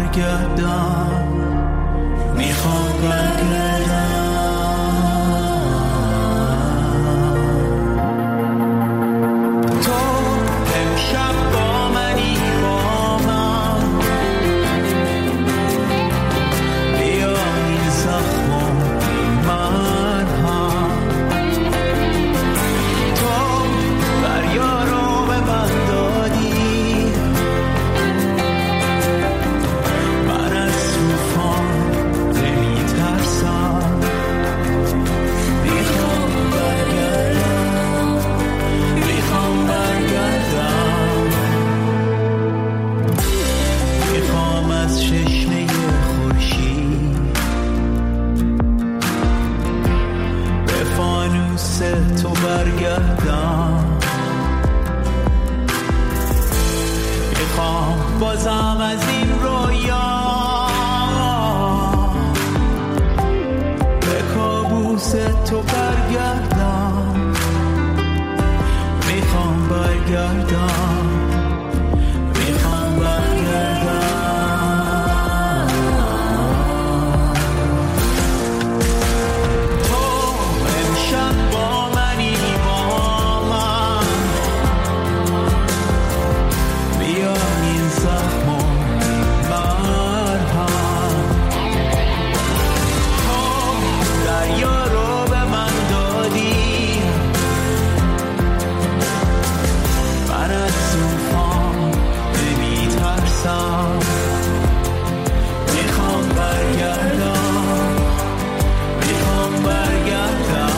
برگردم، میخوام برگردم. تو امشب با منی، با من بیا این زخم من هم. تو دریا رو به من دادی، من از طوفان نمیترسم. میخوام برگردم، میخوام برگردم. میخوام از چشمه خورشید به فانوس تو برگردم. میخوام بازم از این رویا به کابوس تو برگردم. میخوام برگردم، میخوام برگردم. تو امشب با منی، با من بیا این زخم مرهم. تو دریا رو به من دادی، من از طوفان نمیترسم. میخوام برگردم، میخوام برگردم.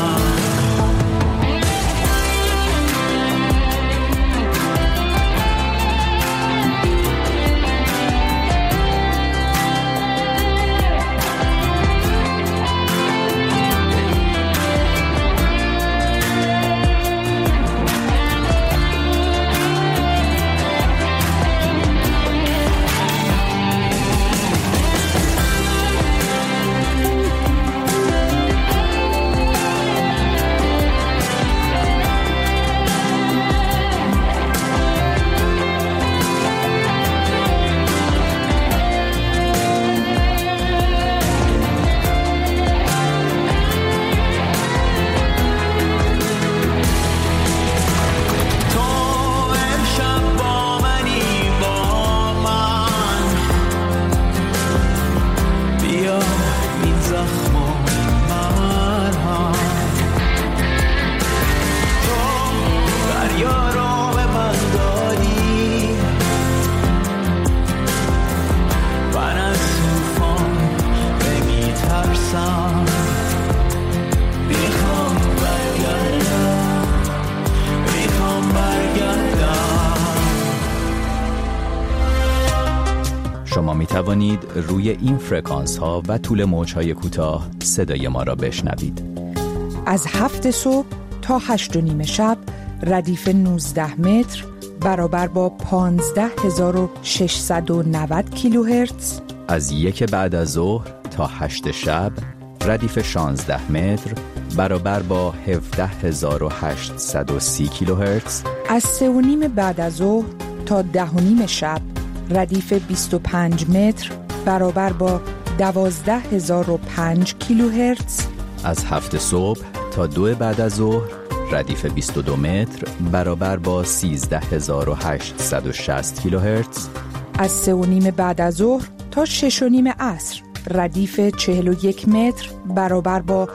تو امشب با منی، با من بیا این زخم مرهم. تو دریا رو به من دادی، من از طوفان نمیترسم. میخوام برگردم، میخوام برگردم. شما می توانید روی این فرکانس ها و طول موج های کوتاه صدای ما را بشنوید. از 7 صبح تا 8 و نیم شب ردیف 19 متر برابر با 15690 کیلوهرتز. از 1 بعد از ظهر تا 8 شب ردیف 16 متر برابر با 17830 کیلوهرتز. از 3 و نیم بعد از ظهر تا 10 و نیم شب ردیف 25 متر برابر با 12005 کیلوهرتز. از 7 صبح تا 2 بعد از ظهر ردیف 22 متر برابر با 13860 کیلوهرتز. از 3 و نیم بعد از ظهر تا 6 و نیم عصر ردیف 41 متر برابر با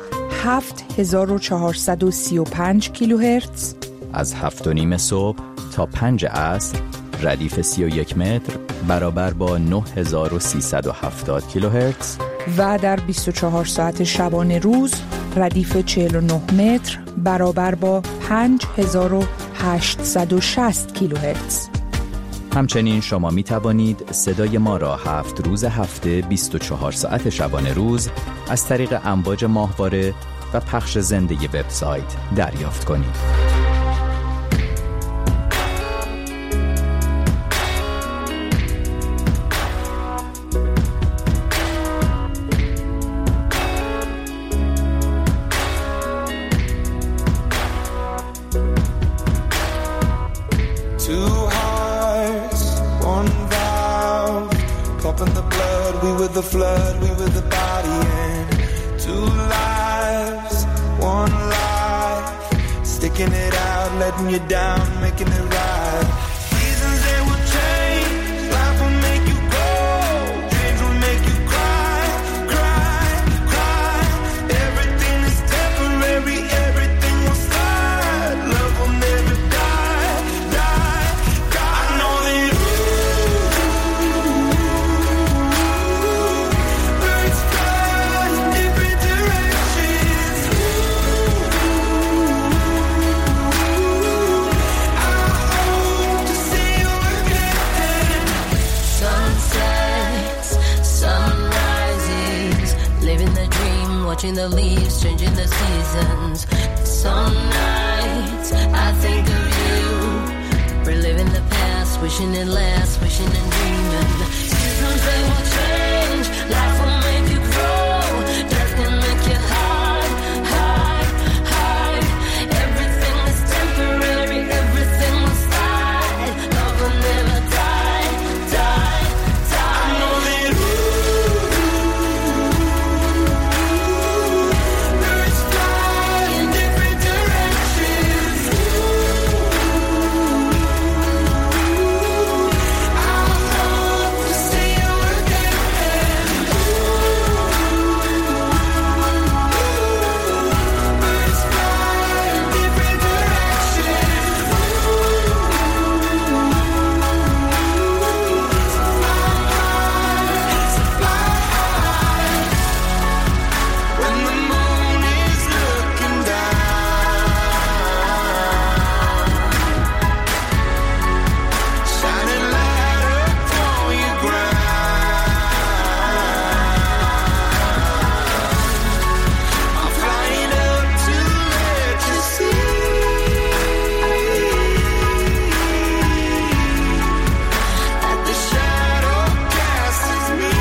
7435 کیلوهرتز. از 7 و نیم صبح تا 5 عصر ردیف 31 متر برابر با 9370 کیلوهرتز. و در 24 ساعت شبانه روز ردیف 49 متر برابر با 5860 کیلوهرتز. همچنین شما می توانید صدای ما را 7 روز هفته 24 ساعت شبانه روز از طریق امواج ماهواره و پخش زنده وبسایت دریافت کنید. and the blood, we were the flood, we were the body, and 2 lives, 1 life, sticking it out, letting you down, making it right. Seasons they will change, life will make you grow, dreams will make you cry, cry, cry. Everything is temporary, everything will start, love will never die, die, die. I know that birds fly in different directions. I hope to see you again. Sunsets, sunrises, living the dream, watching the leaves, changing the seasons. Some nights I think of you, reliving the past, wishing it lasts, wishing and dreaming. Seasons they will change, life will make you grow, death can make you hide, hide, hide. Everything is temporary, everything will slide, love will never die, die, die. I know that birds fly in different directions. I hope to see you again. Birds fly in different directions. When the moon is looking down, shining light upon your ground. I'm flying up to let you see that the shadow casts me.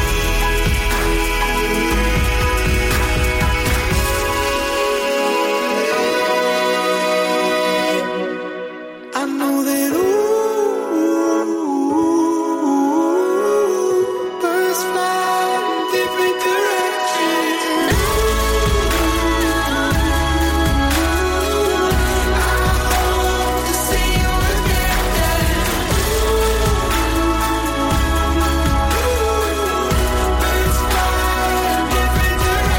I know that birds fly in different directions. I hope to see you again. Birds fly in different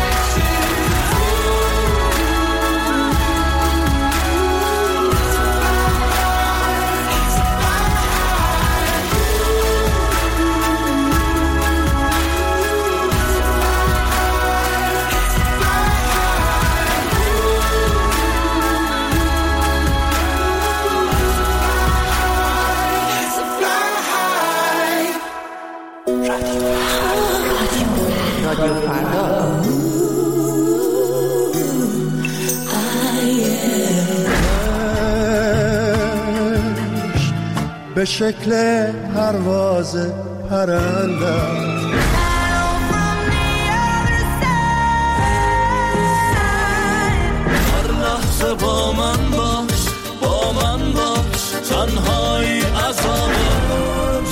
رادیو فردا. به شکل پرواز پرندم هر لحظه با من باش، با من باش، تنهایی عذابم.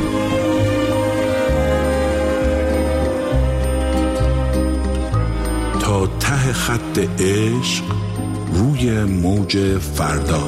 تا ته خط عشق روی موج فردا.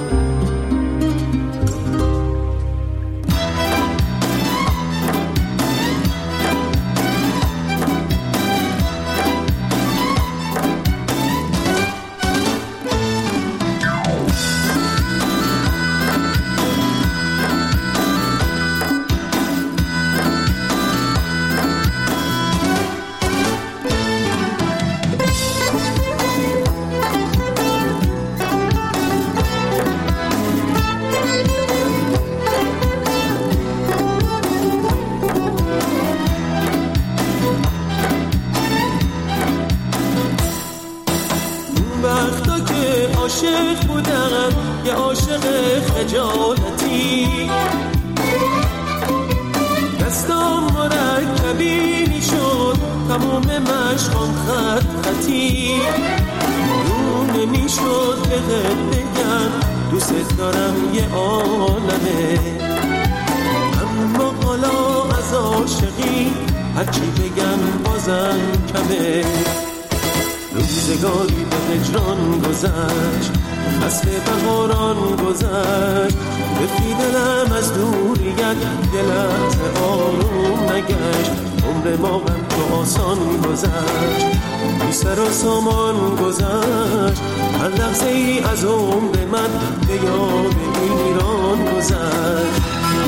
عاشق بودم یه عاشق خجالتی، دستام مرکبی شد تموم مشقام خط خطی، رو نمیشد بگم دوست دارم یه عالمه، اما حالا از عاشقی هرچی بگم بازم کمه. روزگاری به هجران گذشت، فصل بهاران گذشت، رفیق دلم از دوریت یه لحظه آروم نگشت. عمر ما هم تو آسان گذشت، بی سر و سامان گذشت. هر لحظه ای از عمر من به یاد ایران گذشت.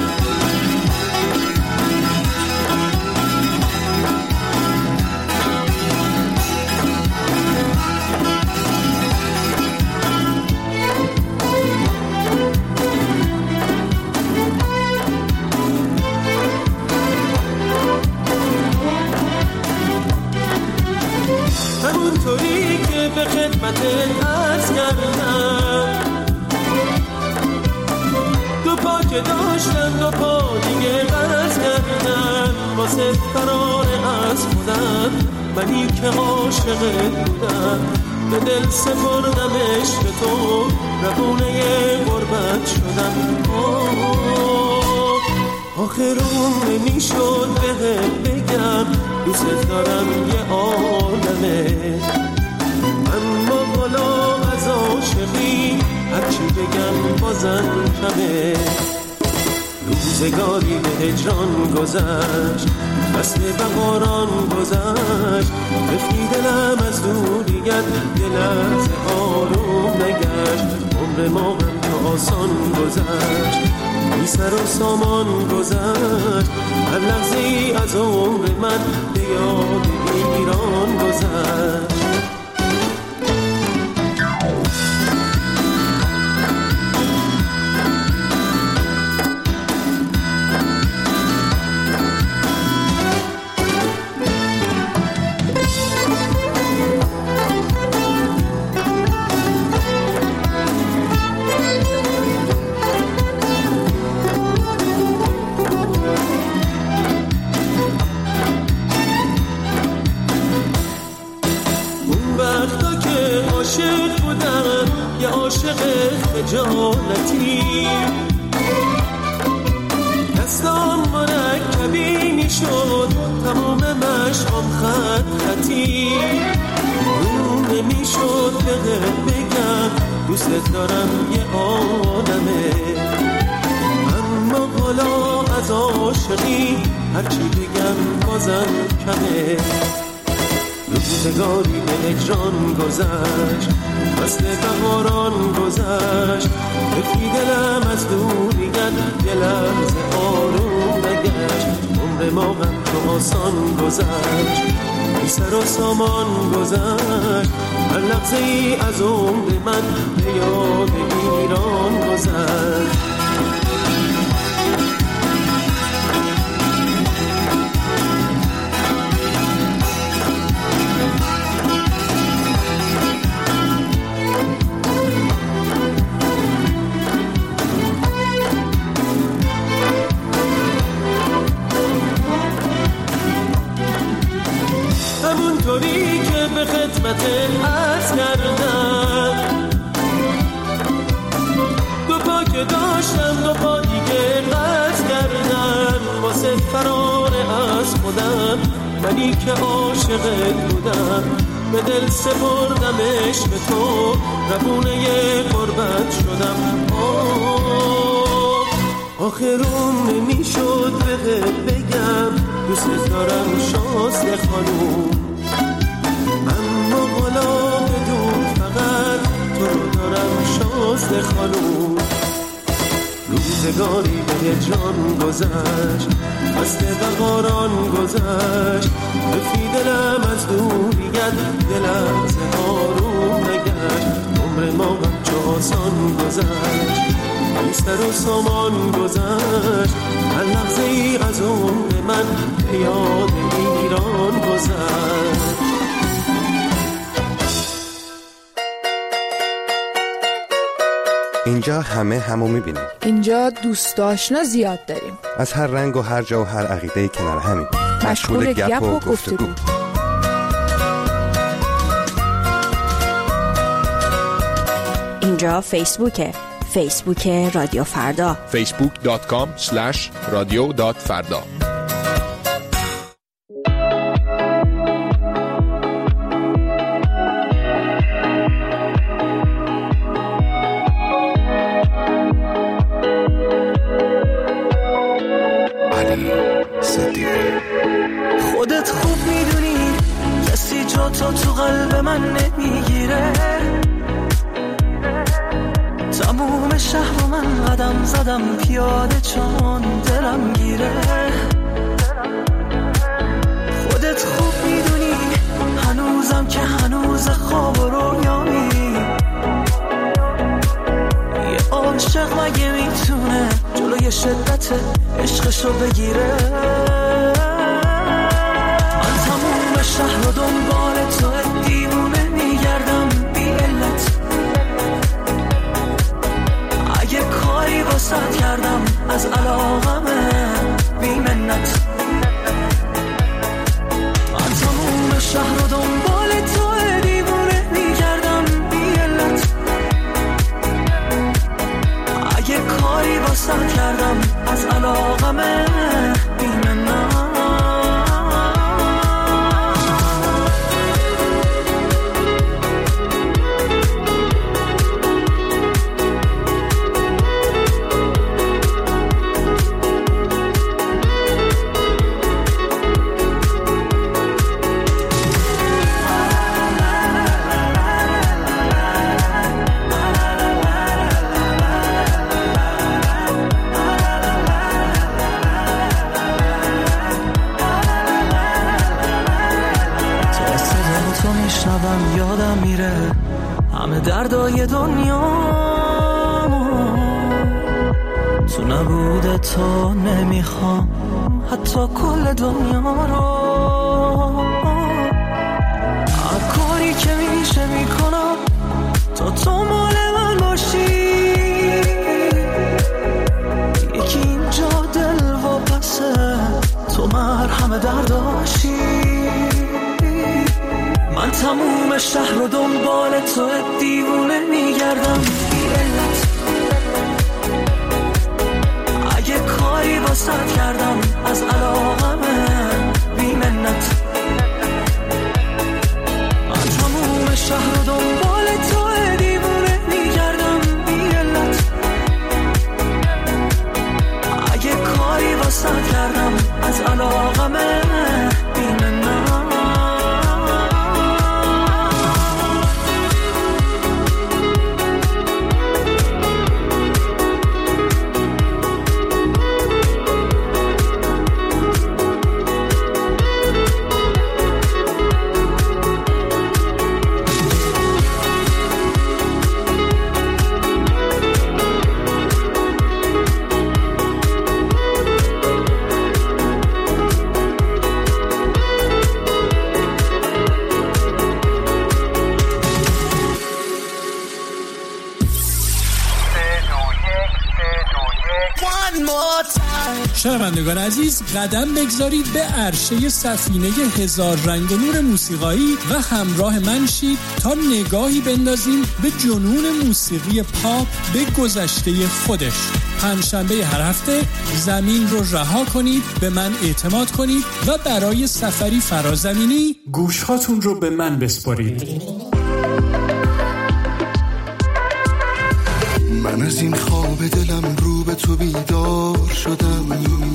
همونطوری که به خدمتت عرض کردم، دو پا که داشتم دو پا دیگه قرض کردم. واسه فرار از خودم منی که عاشقت بودم، به دل سپردمش به تو روونه غربت شدم. آخرون نمیشد بهت بگم دوست دارم یه عالمه، اما بالا از عاشقی هرچی بگم بازم کمه. روزگاری به هجران گذشت، فصل بهاران گذشت، رفتی دلم از دوریت یه لحظه آروم نگشت. عمر ما هم تو آسان گذشت، بی سر و سامان گذشت. هر لحظه ای از عمر من به یاد ایران گذشت. خجالتی دستان مرکبی میشد، تمام مشقام خط خطی. رو نمیشد بگم دوست دارم یه آدمه، اما حالا از عاشقی هرچی بگم بازم کمه. روزگاری به هجران گذشت، فصل بهاران گذشت، رفتی دلم از دوریت یه لحظه آروم نگشت. عمر ما هم تو آسان گذشت، بی سر و سامان گذشت. هر لحظه ای از عمر من به یاد ایران گذشت. همونطوری که به خدمتت عرض کردم، دو پا که داشتم دو پا دیگه قرض کردم. واسه فرار از خودم منی که عاشقت بودم، به دل سپردمش به تو روونه غربت شدم. آخرون نمیشد بهت بگم دوست دارم شازده خانوم، اما بالا بدون فقط تو رو دارم شازده خانوم. روزگاری به هجران گذشت، فصل بهاران گذشت، رفتی دلم از دوریت یه لحظه آروم نگشت. عمر ما هم چو آسان گذشت، بی سر و سامان گذشت. هر لحظه ای از عمر من به یاد ایران گذشت. اینجا همه همو میبینیم. اینجا دوست آشنا زیاد داریم، از هر رنگ و هر جا و هر عقیده کنار همین، مشغول گپ و گفتگو. اینجا فیسبوک رادیو فردا، facebook.com/radio.farda. شهر و من قدم زدم پیاده چون دلم گیره. خودت خوب میدونی هنوزم که هنوز خواب و رویامی. یه عاشق مگه میتونه جلوی شدت عشقشو بگیره؟ من تموم شهر و دنبال تو دیوونه میگردم بی علت. اگه کاری واسط کردم از علاقمه بی منت. من تموم شهر و دنبال تو دیوونه میگردم بی علت. اگه کاری واسط کردم از علاقمه بی منت. یادم میره همه دردای دنیا تو نبوده تو نمیخوام حتی کل دنیا رو. هر کاری که میشه میکنم تو مال من باشی. یکی اینجا دل و پسه تو مرهم درداشی. من تموم شهر و دنبال تو دیوونه میگردم بی علت. اگه کاری واسط کردم از علاقمه بی منت. من تموم شهر و دنبال تو دیوونه میگردم بی علت. اگه کاری واسط کردم از علاقمه بی منت. شنوندگان عزیز، قدم بگذارید به عرشه سفینه هزار رنگ و نور موسیقایی و همراه من شید تا نگاهی بندازیم به جنون موسیقی پاپ به گذشته خودش. پنجشنبه هر هفته زمین رو رها کنید، به من اعتماد کنید و برای سفری فرازمینی گوشهاتون رو به من بسپارید. من از این خواب دلم رو به تو بیدار شدم.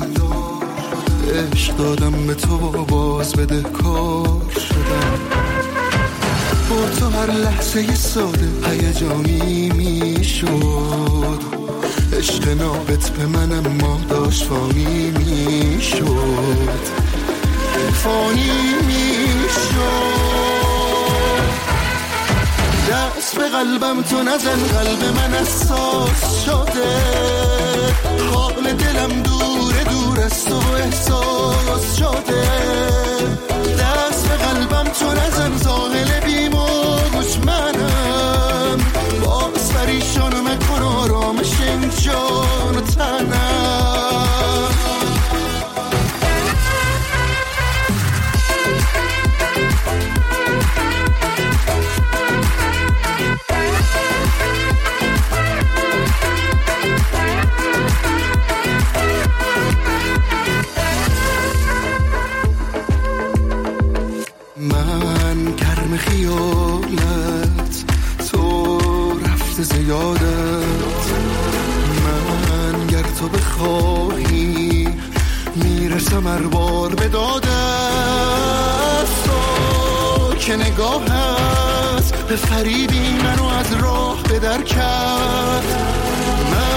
عشق دادم به تو باز بده کار شدم. با تو هر لحظه ساده هیجانی می شد. عشق نابت به من اما داشت فانی می شد. فانی می شد. دست به قلبم تو نزن، قلب من اساس شده. حال دلم دوره دور از تو احساس شده. دست به قلبم تو نزن، زاهل بیموج منم. باز پریشانم کن آرامش این جان و تنم. من کرم خیالت تو رفته زیادت. من گر تو بخواهی میرسم هر بار به دادت. تو که نگاهت به فریبی منو از راه به در کرد. من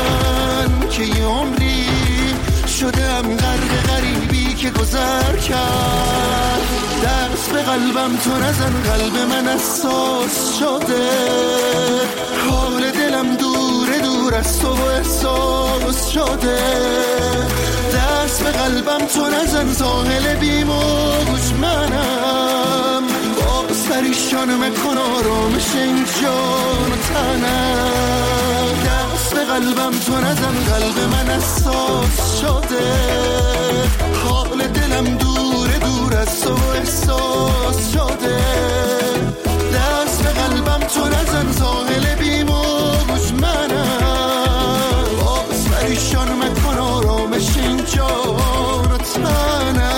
که گذر کرد. دست به قلبم تو نزن، قلب من اساس شده. حال دلم دوره دور از تو و احساس شده. دست به قلبم تو نزن، ساحل بیموج منم. باز پریشان مکن آرامش این جان و تنم. دست به قلبم تو نزن، قلب من اساس شده. حال دلم دوره دور از تو و احساس شده. دست به قلبم تو نزن، ساحل بیموج منم. باز پریشان مکن آرامش این جان و تنم.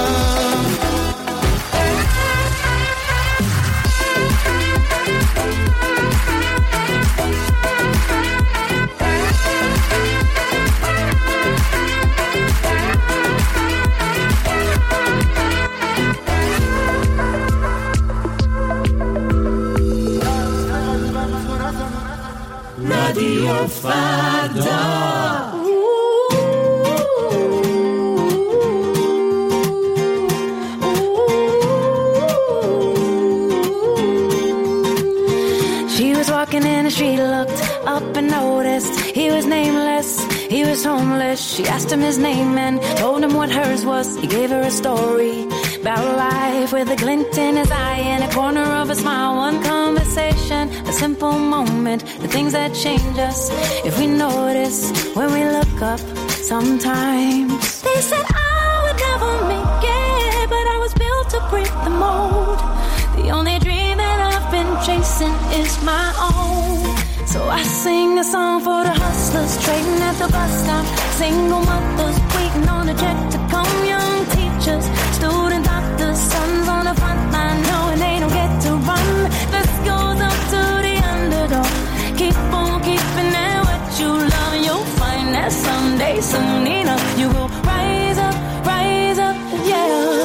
رادیو فردا. She was walking in the street, looked up and noticed he was nameless, he was homeless. She asked him his name and told him what hers was. He gave her a story about life with a glint in his eye and a corner of a smile. One conversation, a simple moment, the things that change us if we notice when we look up sometimes. They said I would never make it, but I was built to break the mold. The only dream that I've been chasing is my own. So I sing a song for the hustlers trading at the bus stop, single mothers waiting on a check to come, young teachers, student doctors, sons on the front line knowing they don't get to run. This goes up to the underdog. Keep on keeping at what you love, and you'll find that someday, soon enough, you will rise up, yeah.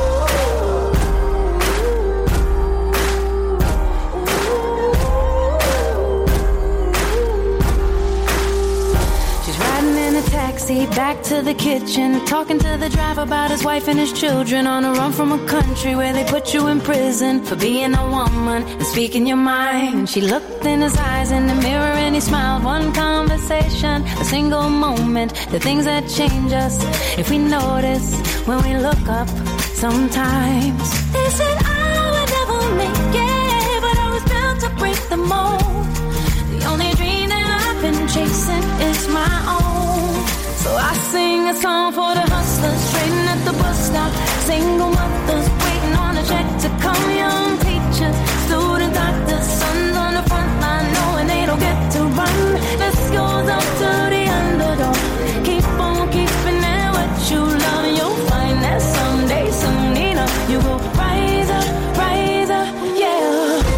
Taxi back to the kitchen, talking to the driver about his wife and his children, on a run from a country where they put you in prison for being a woman and speaking your mind. She looked in his eyes in the mirror and he smiled. One conversation, a single moment, the things that change us if we notice when we look up sometimes. They said I would never make it, but I was built to break the mold. The only dream that I've been chasing is my own. So I sing a song for the hustlers trading at the bus stop, single mothers waiting on a check to come, young teachers, student doctors, sons on the front line knowing they don't get to run. This goes up to the underdog. Keep on keeping at what you love, and you'll find that someday, soon enough, you will rise up, yeah.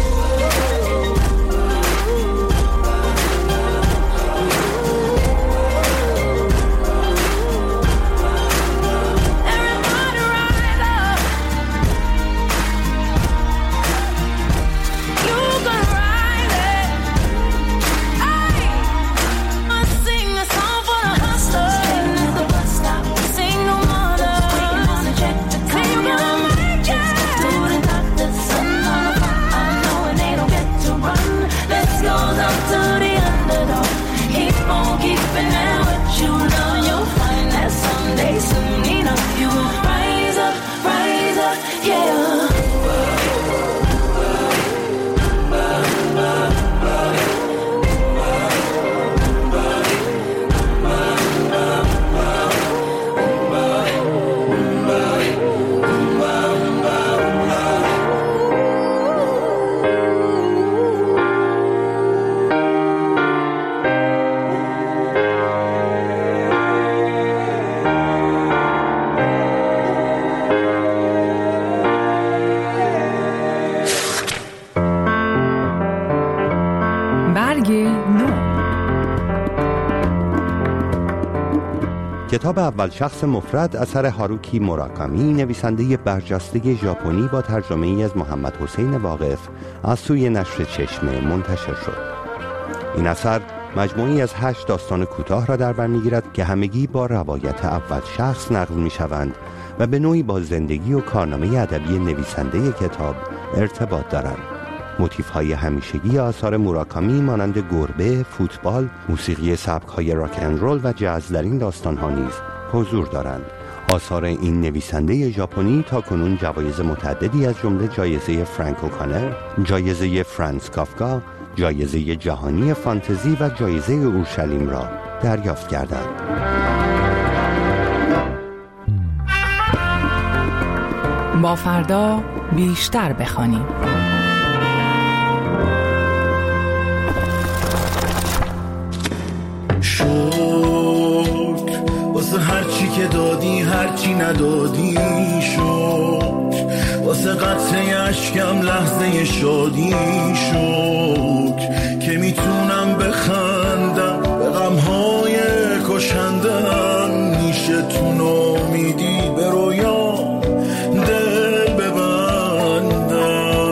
کتاب اول شخص مفرد اثر هاروکی موراکامی، نویسنده برجسته ژاپنی با ترجمه ای از محمد حسین واقف، از سوی نشر چشمه منتشر شد. این اثر مجموعی از 8 داستان کوتاه را در بر می‌گیرد که همگی با روایت اول شخص نقل می‌شوند و به نوعی با زندگی و کارنامه ادبی نویسنده کتاب ارتباط دارند. موتیف‌های همیشگی آثار موراکامی مانند گربه، فوتبال، موسیقی سبک‌های راک اند رول و جاز در این داستان‌ها نیز حضور دارند. آثار این نویسنده ژاپنی تاکنون جوایز متعددی از جمله جایزه فرانک اوکانر، جایزه فرانس کافکا، جایزه جهانی فانتزی و جایزه اورشلیم را دریافت کردند. با فردا بیشتر بخوانیم. شکر واسه هرچی که دادی هرچی ندادی، شکر واسه قطره اشکم لحظه شادی، شکر که میتونم بخندم به غمهای کشندم، نیشه تو نامیدی به رویا دل ببندم.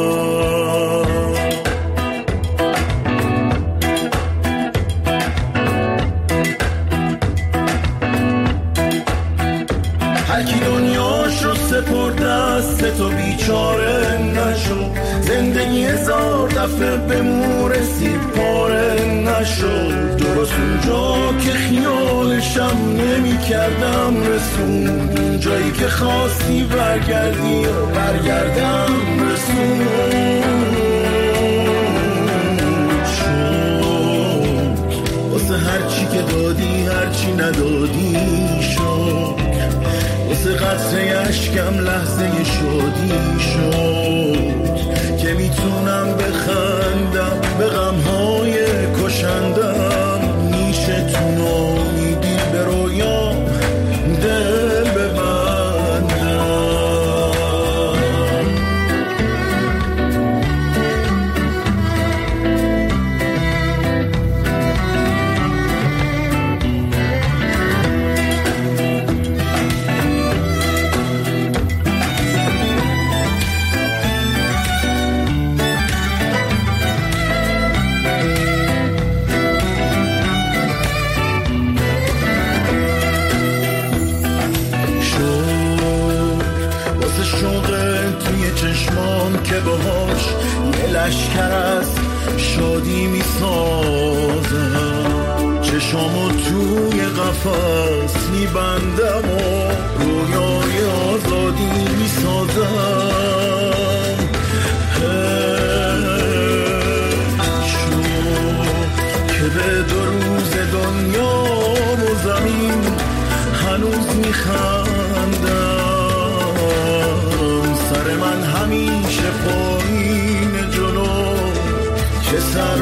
هرکی دنیاشو سپرد دست تو بیچاره نشو، زندگی هزار دفعه به مو رسید پاره نشد، درست اونجا که خیالشم نمی کردم رسون، جایی که خواستی برگردی و برگردم رسون. شد واسه هرچی که دادی هرچی ندادی، شد واسه قطره اشکم لحظه شادی، شد که میتونم بخندم به غمهای کشندم، نیشه تو نامیدی به رویا دل ببندم. که باهاش یه لشکر از شادی می سازم، چشامو توی قفس می بندم و رویای آزادی می سازم. شو که به 2 روز دنیا و زمین هنوز می خندم، سر من همیشه پایین جلو که سر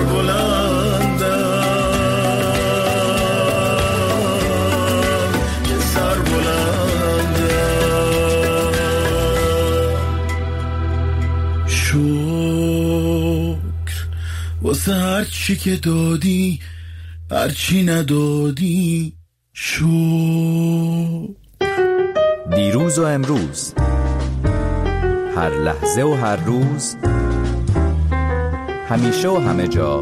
بلندم، که سر بلندم. شکر واسه هرچی که دادی هرچی ندادی، شکر. دیروز و امروز، هر لحظه و هر روز، همیشه و همه جا،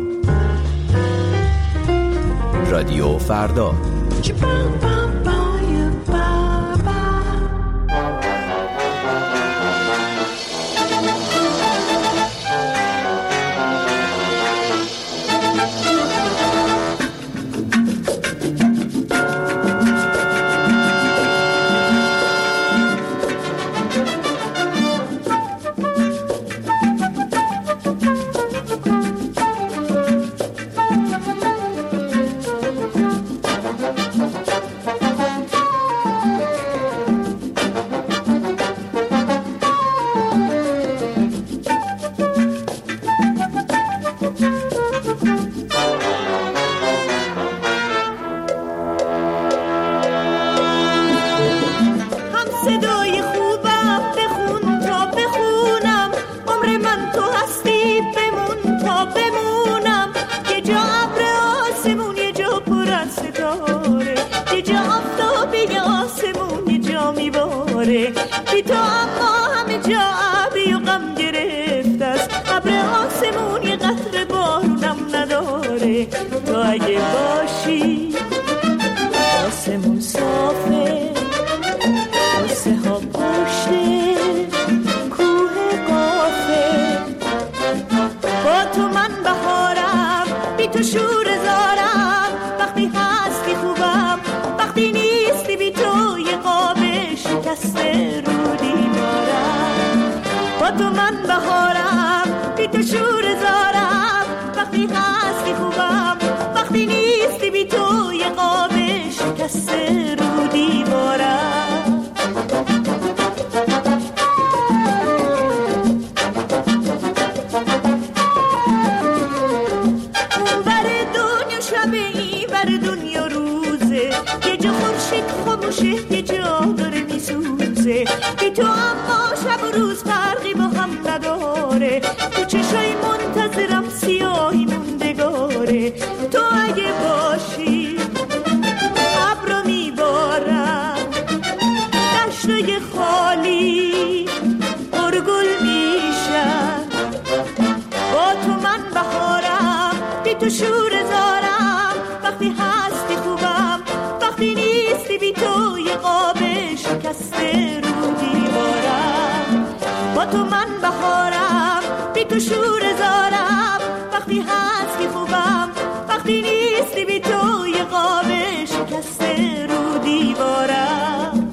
رادیو فردا. تو شور زارم، وقتی هستی خوبم، وقتی نیستی بی تو یه قاب شکسته رو دیوارم.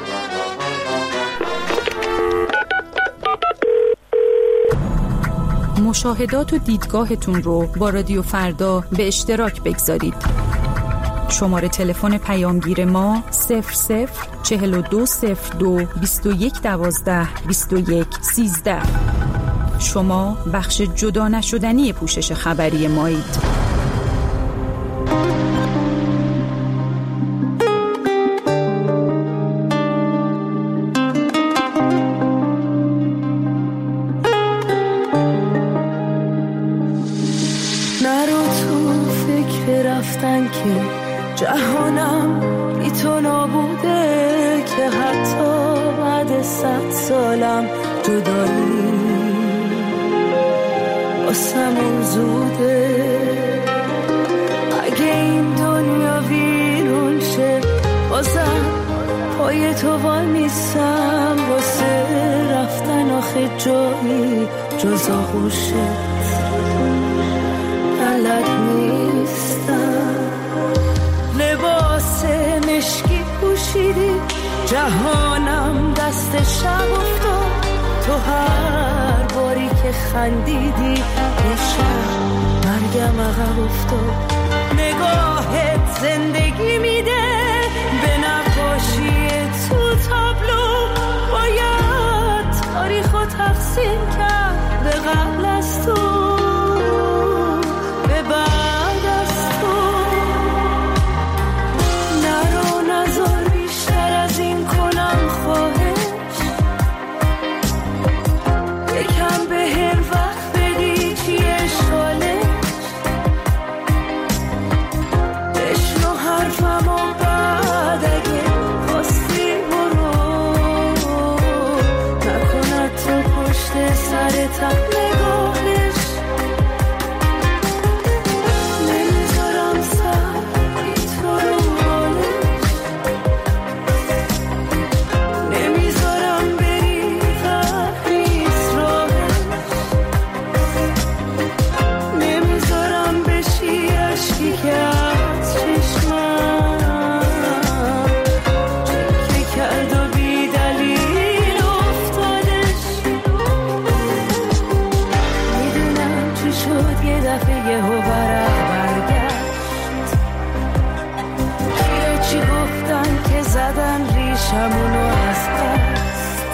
مشاهدات و دیدگاهتون رو با رادیو فردا به اشتراک بگذارید. شماره تلفن پیامگیر ما 00420221122113. شما بخش جدا نشدنی پوشش خبری مایید. جهانم بی تو نابوده که حتی بعد 100 سالم جدایی واسمون زوده. اگه این دنیا ویرون شه بازم پای تو وای میستم، واسه رفتن آخه جایی جز آغوشت بلد نیستم. لباس مشکی پوشیدی جهانم دست شب افتاد، تو هر باری که خندیدی یه شب مرگم عقب افتاد. نگاهت زندگی میده به نقاشی تو تابلو، باید تاریخو تقسیم کرد به قبل از تو به بعد از تو. نرو نزار بیشتر از این کنم خواهش، یکم به هم وقت بدی چیه شالش، بشنو حرفم و بعد اگه خواستی برو، نکند تو پشت سرتم نگاهش. نمیذارم سر بی تو رو بالش، نمیذارم بری قهریز راهش، نمیذارم بشی عشقی که از چشمم چکه کرد و بی دلیل افتادش. میدونم چی شد یه دفعه یه هو برگشت، کیا چی گفتن که زدن ریشمونو از قصد،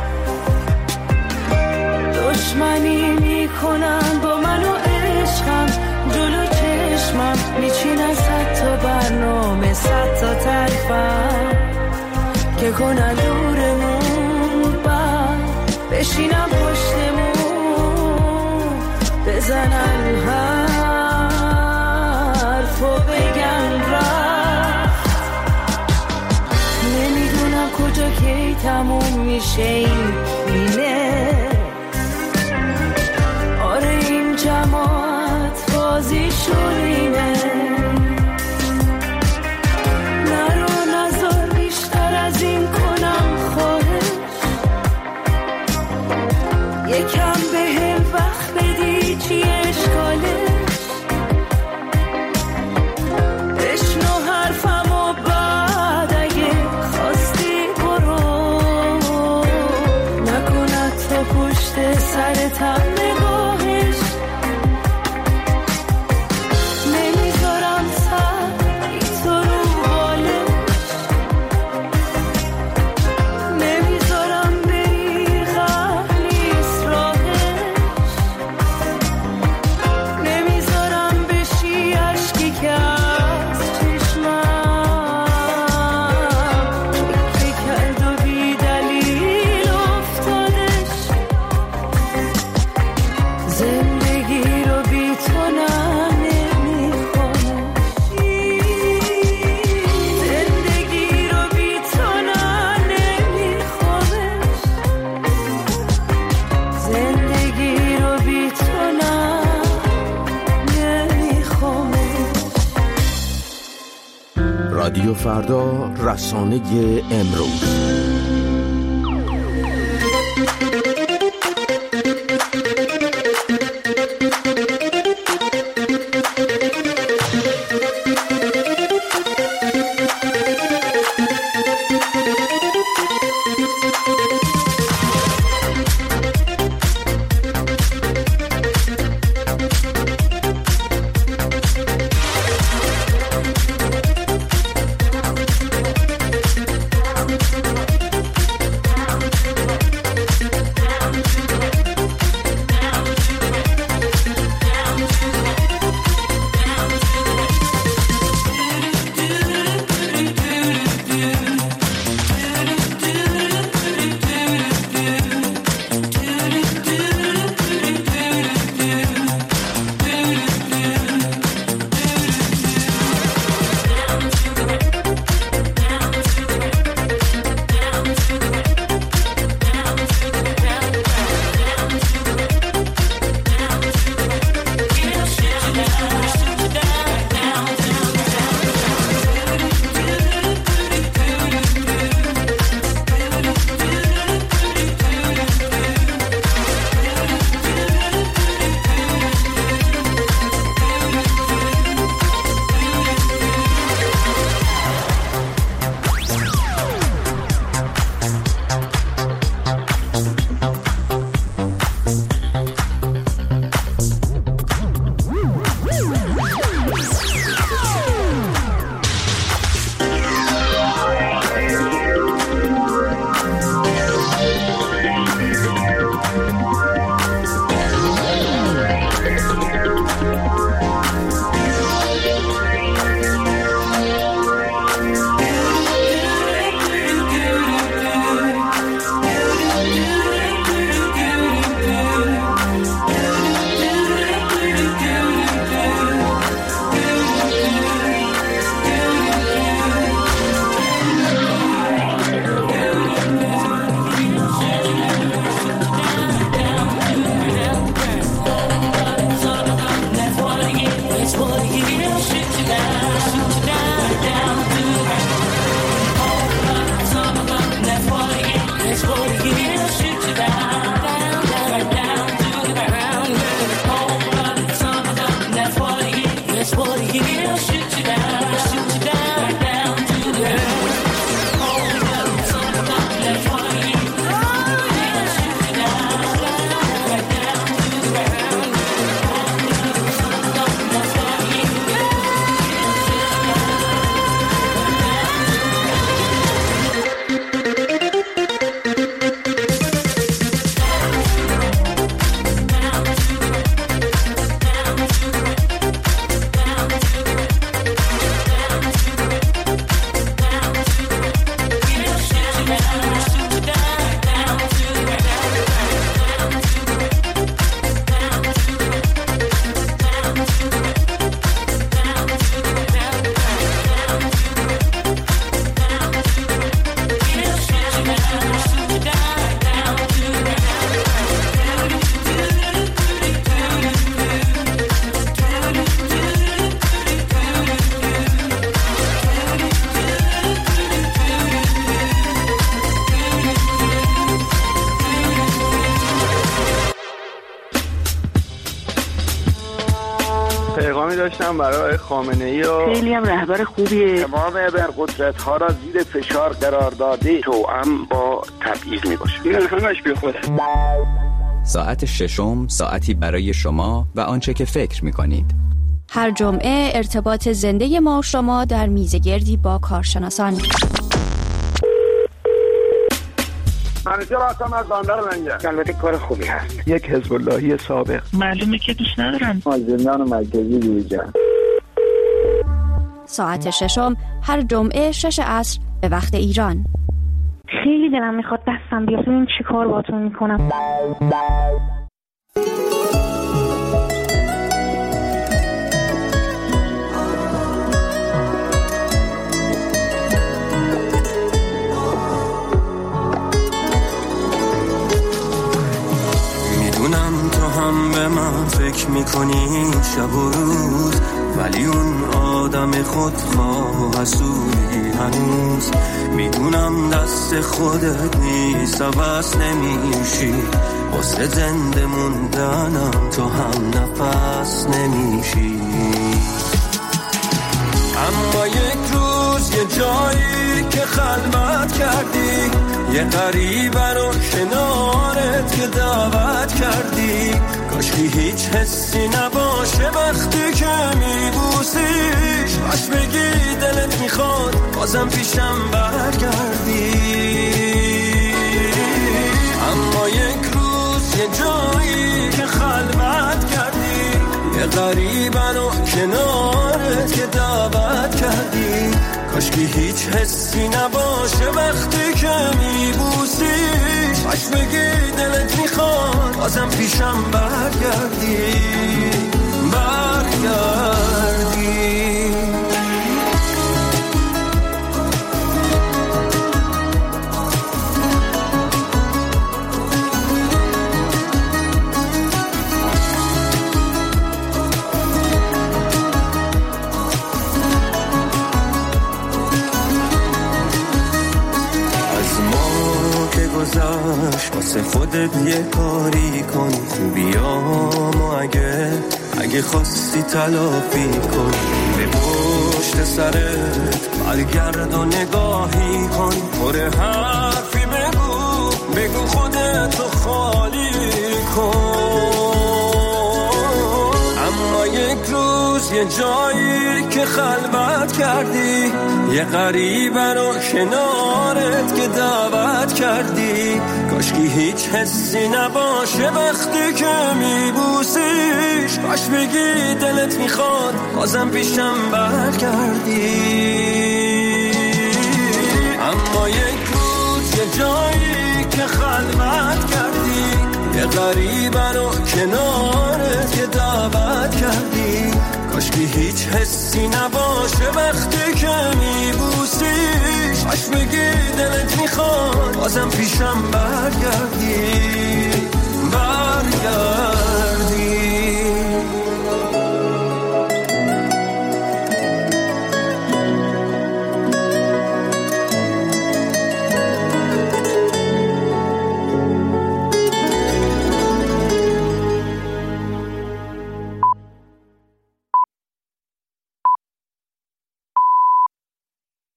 دشمنی میکنن با من و عشقم جلو چشمم، میچینن 100 تا برنامه 100 تا تعریفم که کنن دورمون، بعد بشینم پشتمون بزنن حرف و بگن رفت. نمیدونم کجا کی تموم میشه این بینه، آره این جماعت بازیشون اینه. نرو نزار بیشتر از این کنم خواهش، یکم به هم وقت بدی چی اشکالش، بشنو حرفم و بعد اگه خواستی برو، نکند تو پشت سرتم نگاهش. نمیذارم سر بی تو رو بالش، نمیذارم بری قهلیز راهش، نمیذارم بشی عشقی که از چشمم چکه کرد و بی دلیل افتادش. زندگی رو بی تو نمیخوامش، زندگی رو بی تو نمیخوامش، زندگی رو بی تو نمیخوامش. رادیو فردا، رسانه امروز. داشتم برای خامنه‌ای و خیلی هم رهبر خوبیه. تمام ابرقدرت‌ها را زیر فشار قرار داده، توأم با تبعیض میباشه. این همش بی خوده. ساعت ششم، ساعتی برای شما و آنچه که فکر می‌کنید. هر جمعه ارتباط زنده ما و شما در میزگردی با کارشناسان. منیجر هستم از بندر منگه. البته کار خوبی هست. یک حزب اللهی سابق. معلومه که دوست ندارن. از زندان مرکزی بیرون. ساعت ششم هر جمعه 6 عصر به وقت ایران. خیلی دلم میخواد دستم بیاد ببین چی کار باهاتون میکنم. میدونم تو هم به من فکر میکنی شب و روز، ولی اون آدم خودخواه و حسودی هنوز. میدونم دست خودت نیست عوض نمیشی، واسه زنده موندنم تو هم نفس نمیشی. اما یک روز یه جایی که خلوت کردی، یه غریبه رو کنارت که دعوت کردی، کاشکی هیچ حسی نباشه وقتی که میبوسیش، باش بگی دلت میخواد بازم پیشم برگردی. اما یک روز یه جایی که خلوت کردی، یه غریبه رو کنارت که دعوت کردی، کاشکی هیچ حسی نباشه وقتی که میبوسیش، باش بگی دلت میخواد بازم پیشم برگردی. واسه خودت یه کاری کن، خوبیامو اگه خواستی تلافی کن، به پشت سرت برگرد و نگاهی کن، پر حرفی بگو خودتو خالی کن. اما یک روز یه جایی که خلوت کردی، یه غریبه رو کنارت که دعوت کردی، کاشکی هیچ حسی نباشه وقتی که میبوسیش، باش بگی دلت میخواد بازم پیشم برگردی. اما یک روز یه جایی که خلوت کردی، یه غریبه رو کنارت که دعوت کردی، کاشکی هیچ حسی نباشه وقتی که میبوسیش، باش بگی دلت میخواد بازم پیشم برگردی.